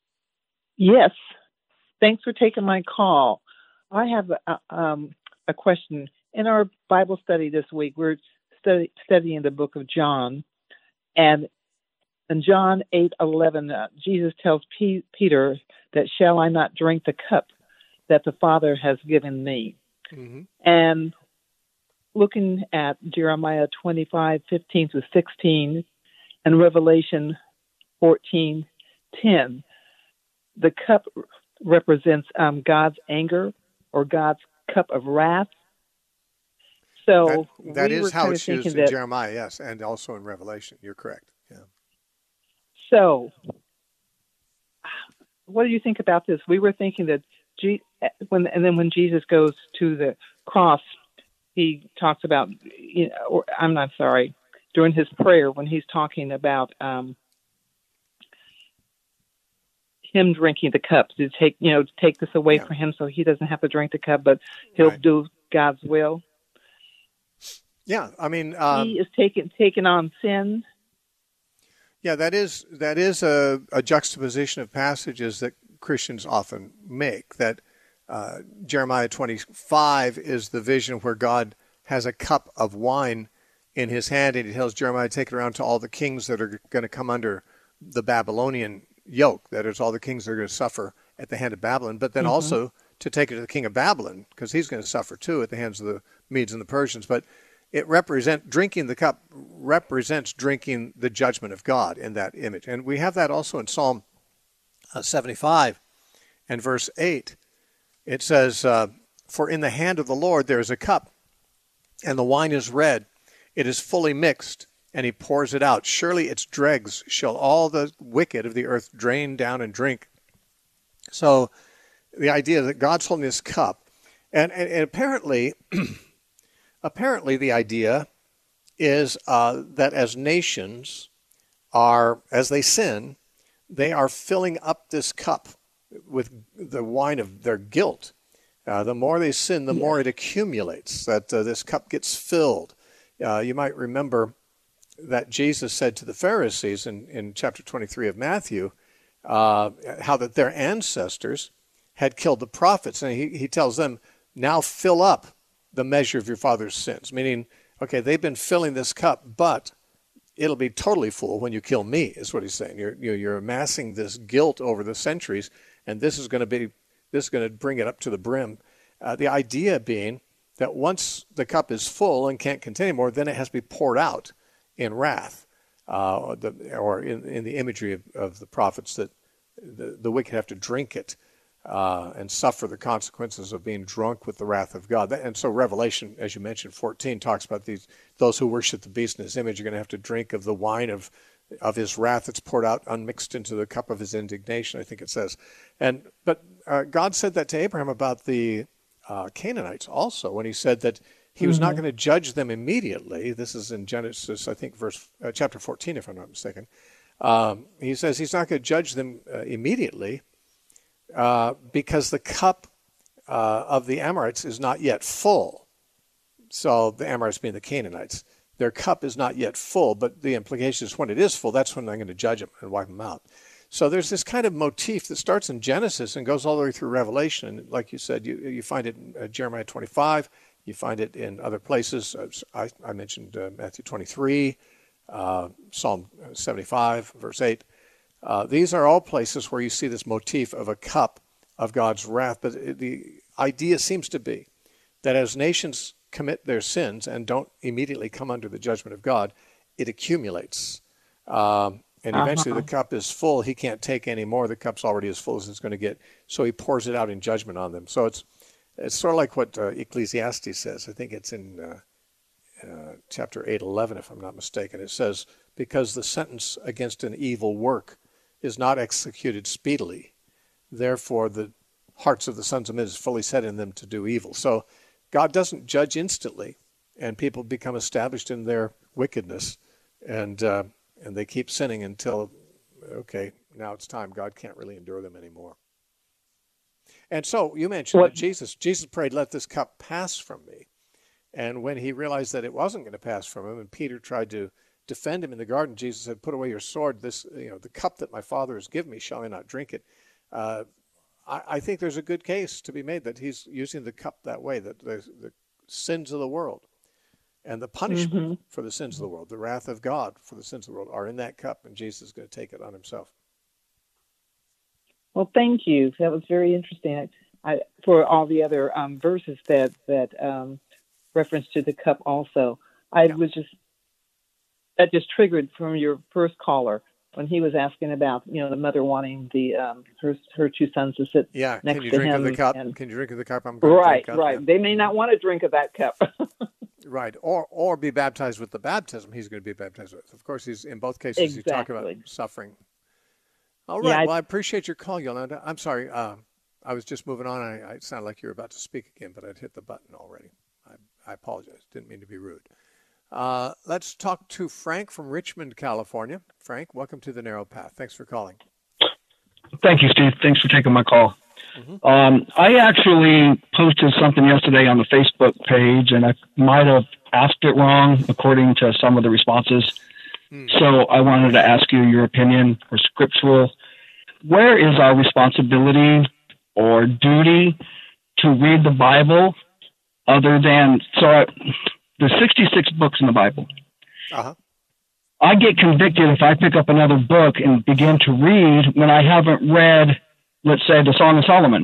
Yes. Thanks for taking my call. I have a, um, a question. In our Bible study this week, we're study, studying the book of John. And in John eight eleven, uh, Jesus tells P- Peter that, shall I not drink the cup that the Father has given me? Mm-hmm. And looking at Jeremiah twenty-five fifteen through sixteen and Revelation fourteen ten, the cup represents um, God's anger or God's cup of wrath. So that, that we is how it's used in that, Jeremiah, yes, and also in Revelation. You're correct. Yeah. So, what do you think about this? We were thinking that G- when, and then when Jesus goes to the cross, he talks about, you know, or, I'm not sorry, during his prayer when he's talking about um, him drinking the cup to take, you know, to take this away yeah. from him, so he doesn't have to drink the cup, but he'll right. do God's will. Yeah, I mean, um, he is taking taking on sin. Yeah, that is that is a, a juxtaposition of passages that Christians often make. That uh, Jeremiah twenty-five is the vision where God has a cup of wine in his hand, and he tells Jeremiah to take it around to all the kings that are going to come under the Babylonian yoke. That is, all the kings that are going to suffer at the hand of Babylon, but then mm-hmm. also to take it to the king of Babylon, because he's going to suffer too at the hands of the Medes and the Persians. But it represent drinking the cup represents drinking the judgment of God in that image. And we have that also in Psalm uh, seventy-five and verse eight. It says, uh, for in the hand of the Lord there is a cup, and the wine is red. It is fully mixed, and he pours it out. Surely its dregs shall all the wicked of the earth drain down and drink. So the idea that God's holding this cup, and, and, and apparently, apparently the idea is uh, that as nations are, as they sin, they are filling up this cup with the wine of their guilt. Uh, the more they sin, the yeah. more it accumulates, that uh, this cup gets filled. Uh, you might remember that Jesus said to the Pharisees in, in chapter twenty-three of Matthew, uh, how that their ancestors had killed the prophets. And he, he tells them, now fill up the measure of your father's sins. Meaning, okay, they've been filling this cup, but it'll be totally full when you kill me, is what he's saying. You're, you're, you're amassing this guilt over the centuries, and this is going to be, this is going to bring it up to the brim. Uh, the idea being that once the cup is full and can't contain anymore, then it has to be poured out in wrath, uh, or, the, or in, in the imagery of, of the prophets, that the, the wicked have to drink it uh, and suffer the consequences of being drunk with the wrath of God. And so Revelation, as you mentioned, fourteen talks about these those who worship the beast in his image are going to have to drink of the wine of of his wrath that's poured out unmixed into the cup of his indignation, I think it says. And but uh, God said that to Abraham about the uh, Canaanites also, when he said that he was mm-hmm. not going to judge them immediately. This is in Genesis, I think, verse uh, chapter fourteen, if I'm not mistaken. Um, he says he's not going to judge them uh, immediately uh, because the cup uh, of the Amorites is not yet full. So the Amorites being the Canaanites, their cup is not yet full, but the implication is when it is full, that's when I'm going to judge them and wipe them out. So there's this kind of motif that starts in Genesis and goes all the way through Revelation. Like you said, you, you find it in uh, Jeremiah twenty-five. You find it in other places. I, I mentioned uh, Matthew twenty-three, uh, Psalm seventy-five, verse eight. Uh, these are all places where you see this motif of a cup of God's wrath. But it, the idea seems to be that as nations commit their sins and don't immediately come under the judgment of God, it accumulates. Um, and eventually uh-huh. the cup is full. He can't take any more. The cup's already as full as it's going to get. So he pours it out in judgment on them. So it's It's sort of like what uh, Ecclesiastes says. I think it's in uh, uh, chapter eight eleven, if I'm not mistaken. It says, because the sentence against an evil work is not executed speedily, therefore the hearts of the sons of men is fully set in them to do evil. So God doesn't judge instantly, and people become established in their wickedness, and uh, and they keep sinning until, okay, now it's time. God can't really endure them anymore. And so you mentioned what? that Jesus, Jesus prayed, let this cup pass from me. And when he realized that it wasn't going to pass from him, and Peter tried to defend him in the garden, Jesus said, put away your sword. This, you know, the cup that my Father has given me, shall I not drink it? Uh, I, I think there's a good case to be made that he's using the cup that way, that the, the sins of the world and the punishment mm-hmm. for the sins of the world, the wrath of God for the sins of the world are in that cup, and Jesus is going to take it on himself. Well, thank you. That was very interesting. I, for all the other um, verses that that um, reference to the cup, also, I yeah. was just that just triggered from your first caller when he was asking about, you know, the mother wanting the um, her her two sons to sit yeah. next Can you to drink him. Of the cup? And, Can you drink of the cup? I'm going right, to drink right. Cup. They may not want to drink of that cup. Right, or or be baptized with the baptism he's going to be baptized with. Of course, he's in both cases. Exactly. He's talking about suffering. All right. Yeah, I, well, I appreciate your call, Yolanda. I'm sorry. Uh, I was just moving on. I, I it sounded like you were about to speak again, but I'd hit the button already. I, I apologize. Didn't mean to be rude. Uh, let's talk to Frank from Richmond, California. Frank, welcome to the Narrow Path. Thanks for calling. Thank you, Steve. Thanks for taking my call. Mm-hmm. Um, I actually posted something yesterday on the Facebook page, and I might have asked it wrong according to some of the responses. So I wanted to ask you your opinion or scriptural. Where is our responsibility or duty to read the Bible other than, so I, there's sixty-six books in the Bible. Uh-huh. I get convicted if I pick up another book and begin to read when I haven't read, let's say, the Song of Solomon.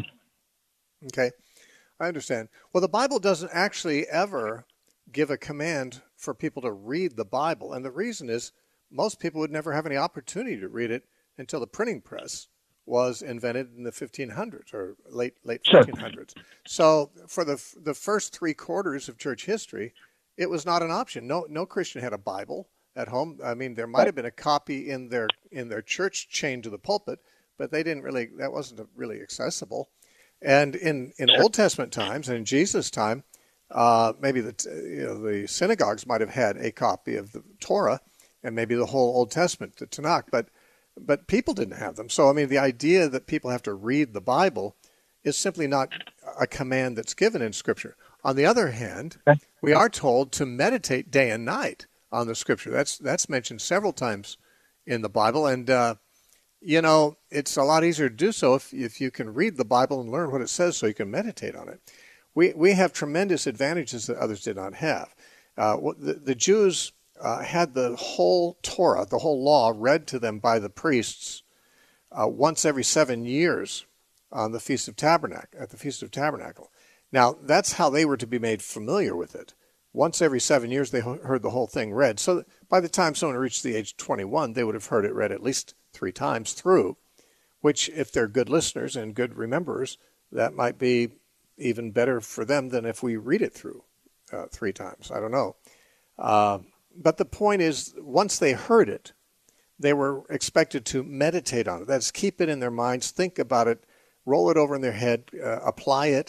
Okay, I understand. Well, the Bible doesn't actually ever give a command for people to read the Bible, and the reason is most people would never have any opportunity to read it until the printing press was invented in the fifteen hundreds or late late Sure. fourteen hundreds. So for the the first three quarters of church history, it was not an option. No no Christian had a Bible at home. I mean, there might have been a copy in their in their church chained to the pulpit, but they didn't really. That wasn't really accessible. And in in Sure. Old Testament times and in Jesus' time, uh, maybe the you know the synagogues might have had a copy of the Torah and maybe the whole Old Testament, the Tanakh, but but people didn't have them. So I mean, the idea that people have to read the Bible is simply not a command that's given in Scripture. On the other hand, Okay. we are told to meditate day and night on the Scripture. That's that's mentioned several times in the Bible, and uh, you know it's a lot easier to do so if if you can read the Bible and learn what it says, so you can meditate on it. We we have tremendous advantages that others did not have. Uh, the, the Jews uh, had the whole Torah, the whole law, read to them by the priests uh, once every seven years on the Feast of Tabernacle, at the Feast of Tabernacle. Now, that's how they were to be made familiar with it. Once every seven years, they heard the whole thing read. So by the time someone reached the age of twenty-one, they would have heard it read at least three times through, which, if they're good listeners and good rememberers, that might be even better for them than if we read it through uh, three times. I don't know. Uh, but the point is, once they heard it, they were expected to meditate on it. That's keep it in their minds, think about it, roll it over in their head, uh, apply it,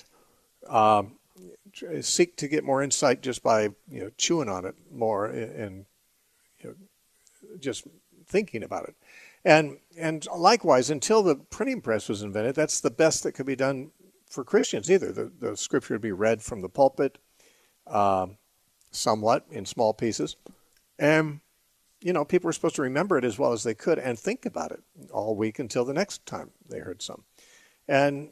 um, seek to get more insight just by you know chewing on it more and, and you know, just thinking about it. And and likewise, until the printing press was invented, that's the best that could be done for Christians. Either the, the Scripture would be read from the pulpit, um, somewhat in small pieces, and you know people were supposed to remember it as well as they could and think about it all week until the next time they heard some. And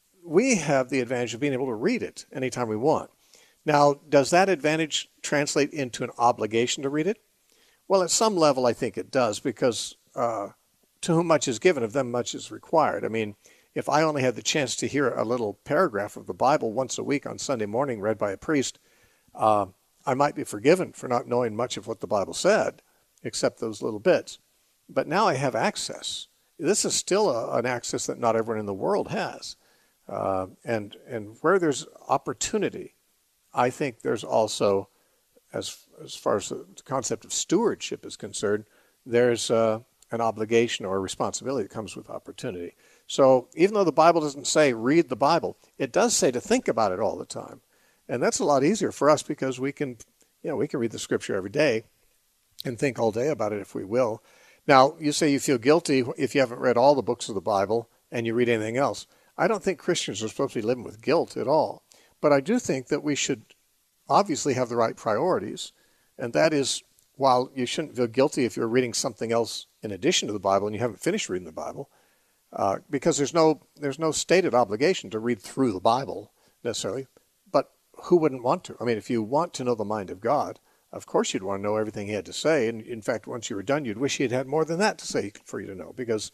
we have the advantage of being able to read it anytime we want. Now, does that advantage translate into an obligation to read it? Well, at some level, I think it does, because uh, to whom much is given, of them much is required. I mean, if I only had the chance to hear a little paragraph of the Bible once a week on Sunday morning read by a priest, uh, I might be forgiven for not knowing much of what the Bible said, except those little bits. But now I have access. This is still a, an access that not everyone in the world has. Uh, and and where there's opportunity, I think there's also, as as far as the concept of stewardship is concerned, there's uh, an obligation or a responsibility that comes with opportunity. So even though the Bible doesn't say read the Bible, it does say to think about it all the time, and that's a lot easier for us because we can, you know, we can read the Scripture every day and think all day about it if we will. Now, you say you feel guilty if you haven't read all the books of the Bible and you read anything else. I don't think Christians are supposed to be living with guilt at all. But I do think that we should obviously have the right priorities. And that is, while you shouldn't feel guilty if you're reading something else in addition to the Bible and you haven't finished reading the Bible, uh, because there's no there's no stated obligation to read through the Bible necessarily. But who wouldn't want to? I mean, if you want to know the mind of God, of course you'd want to know everything he had to say. And in fact, once you were done, you'd wish he had had more than that to say for you to know. Because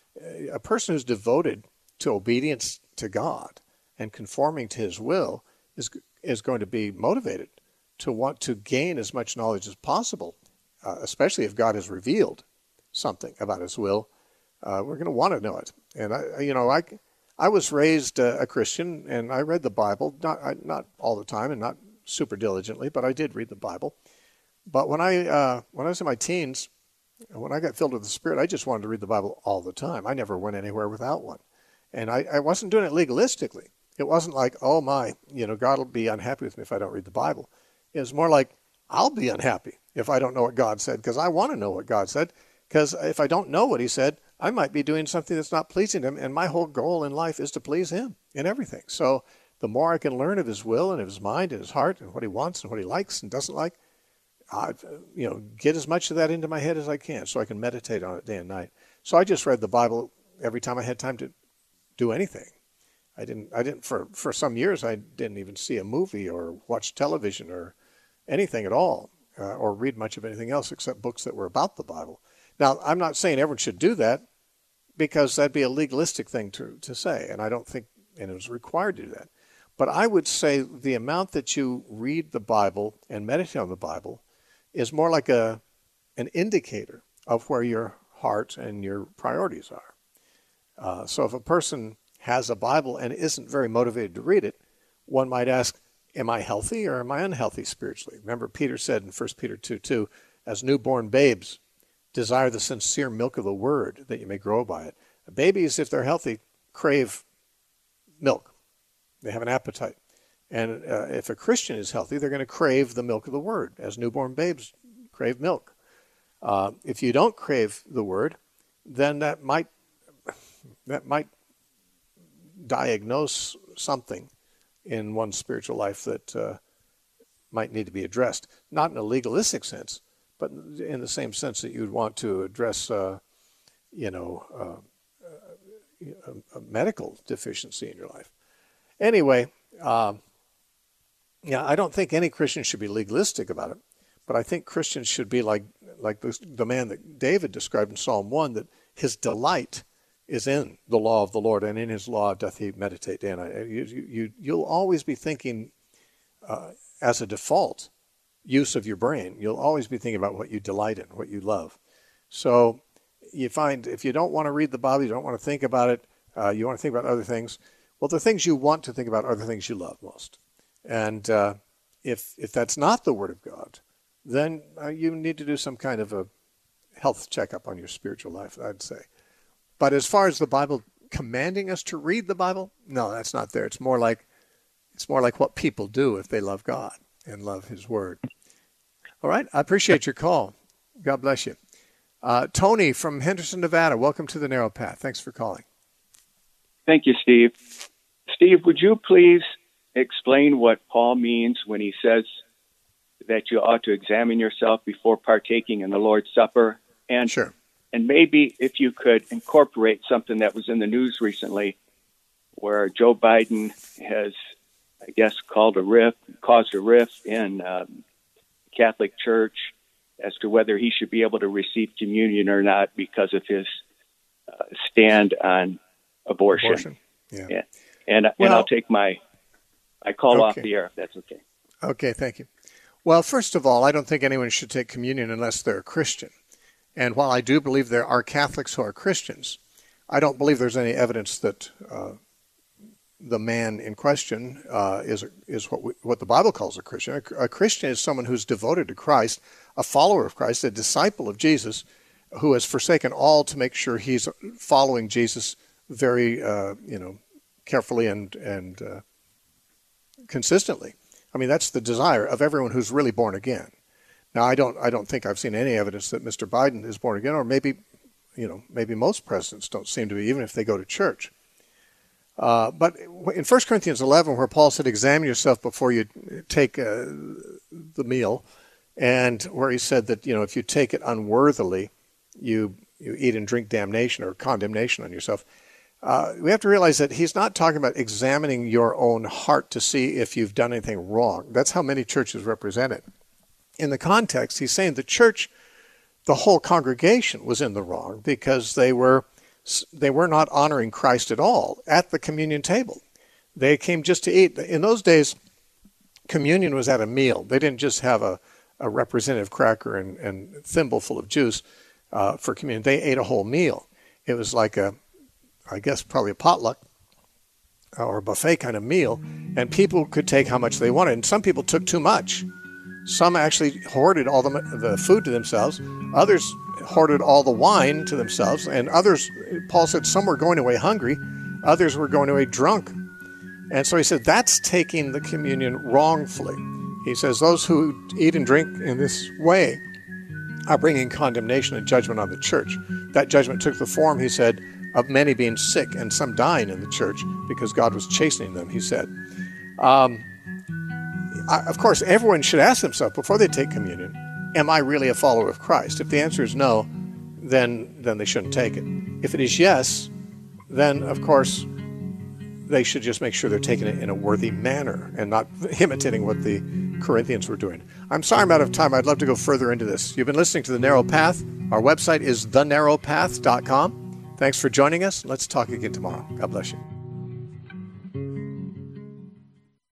a person who's devoted to obedience to God and conforming to his will is is going to be motivated to want to gain as much knowledge as possible, uh, especially if God has revealed something about his will. Uh, we're going to want to know it. And, I, you know, I, I was raised uh, a Christian, and I read the Bible, not I, not all the time and not super diligently, but I did read the Bible. But when I uh, when I was in my teens, when I got filled with the Spirit, I just wanted to read the Bible all the time. I never went anywhere without one. And I, I wasn't doing it legalistically. It wasn't like, oh my, you know, God will be unhappy with me if I don't read the Bible. It was more like, I'll be unhappy if I don't know what God said, because I want to know what God said. Because if I don't know what he said, I might be doing something that's not pleasing him. And my whole goal in life is to please him in everything. So the more I can learn of his will and of his mind and his heart and what he wants and what he likes and doesn't like, I, you know, get as much of that into my head as I can so I can meditate on it day and night. So I just read the Bible every time I had time to do anything. I didn't, I didn't, for, for some years, I didn't even see a movie or watch television or anything at all. uh, or read much of anything else except books that were about the Bible. Now, I'm not saying everyone should do that, because that'd be a legalistic thing to, to say, and I don't think anyone is required to do that. But I would say the amount that you read the Bible and meditate on the Bible is more like a an indicator of where your heart and your priorities are. Uh, so if a person has a Bible and isn't very motivated to read it, one might ask, am I healthy or am I unhealthy spiritually? Remember, Peter said in First Peter two two, as newborn babes, desire the sincere milk of the word that you may grow by it. Babies, if they're healthy, crave milk. They have an appetite. And uh, if a Christian is healthy, they're going to crave the milk of the word, as newborn babes crave milk. Uh, if you don't crave the word, then that might that might diagnose something in one's spiritual life that uh, might need to be addressed. Not in a legalistic sense, but in the same sense that you'd want to address, uh, you know, uh, a, a medical deficiency in your life. Anyway, uh, yeah, I don't think any Christian should be legalistic about it, but I think Christians should be like like the, the man that David described in Psalm one, that his delight is in the law of the Lord, and in his law doth he meditate day and night. You, you, you'll always be thinking uh, as a default use of your brain. You'll always be thinking about what you delight in, what you love. So you find if you don't want to read the Bible, you don't want to think about it, uh, you want to think about other things, well, the things you want to think about are the things you love most. And uh, if if that's not the Word of God, then uh, you need to do some kind of a health checkup on your spiritual life, I'd say. But as far as the Bible commanding us to read the Bible, no, that's not there. It's more like it's more like what people do if they love God and love His Word. All right, I appreciate your call. God bless you. Uh, Tony from Henderson, Nevada, welcome to the Narrow Path. Thanks for calling. Thank you, Steve. Steve, would you please explain what Paul means when he says that you ought to examine yourself before partaking in the Lord's Supper? And sure. And maybe if you could incorporate something that was in the news recently where Joe Biden has, I guess, called a rift, caused a rift in um, Catholic Church as to whether he should be able to receive communion or not because of his uh, stand on abortion. Abortion, yeah. yeah. And, well, and I'll take my, my call okay. off the air if that's okay. Okay, thank you. Well, first of all, I don't think anyone should take communion unless they're a Christian. And while I do believe there are Catholics who are Christians, I don't believe there's any evidence that uh, the man in question uh, is is what we, what the Bible calls a Christian. A, a Christian is someone who's devoted to Christ, a follower of Christ, a disciple of Jesus, who has forsaken all to make sure he's following Jesus very, uh, you know, carefully and and uh, consistently. I mean, that's the desire of everyone who's really born again. Now, I don't I don't think I've seen any evidence that Mister Biden is born again, or maybe, you know, maybe most presidents don't seem to be, even if they go to church. Uh, but in First Corinthians eleven, where Paul said, examine yourself before you take uh, the meal, and where he said that, you know, if you take it unworthily, you, you eat and drink damnation or condemnation on yourself. Uh, we have to realize that he's not talking about examining your own heart to see if you've done anything wrong. That's how many churches represent it. In the context, he's saying the church, the whole congregation was in the wrong because they were they were not honoring Christ at all at the communion table. They came just to eat. In those days, communion was at a meal. They didn't just have a, a representative cracker and, and thimble full of juice uh, for communion. They ate a whole meal. It was like a, I guess probably a potluck or a buffet kind of meal, and people could take how much they wanted. And some people took too much. Some actually hoarded all the, the food to themselves. Others hoarded all the wine to themselves. And others, Paul said, some were going away hungry. Others were going away drunk. And so he said, that's taking the communion wrongfully. He says, those who eat and drink in this way are bringing condemnation and judgment on the church. That judgment took the form, he said, of many being sick and some dying in the church because God was chastening them, he said. Um, I, of course, everyone should ask themselves before they take communion, am I really a follower of Christ? If the answer is no, then then they shouldn't take it. If it is yes, then, of course, they should just make sure they're taking it in a worthy manner and not imitating what the Corinthians were doing. I'm sorry I'm out of time. I'd love to go further into this. You've been listening to The Narrow Path. Our website is the narrow path dot com. Thanks for joining us. Let's talk again tomorrow. God bless you.